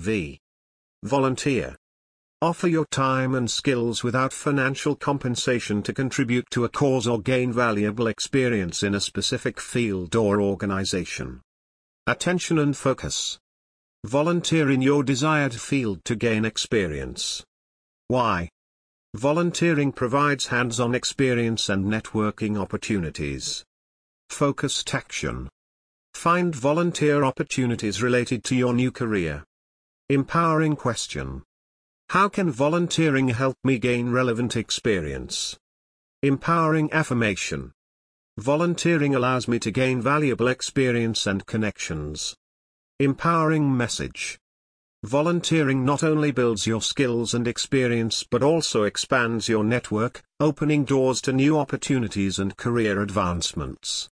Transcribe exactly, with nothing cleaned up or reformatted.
V. Volunteer. Offer your time and skills without financial compensation to contribute to a cause or gain valuable experience in a specific field or organization. Attention and focus. Volunteer in your desired field to gain experience. Why? Volunteering provides hands-on experience and networking opportunities. Focused action. Find volunteer opportunities related to your new career. Empowering question. How can volunteering help me gain relevant experience? Empowering affirmation. Volunteering allows me to gain valuable experience and connections. Empowering message. Volunteering not only builds your skills and experience but also expands your network, opening doors to new opportunities and career advancements.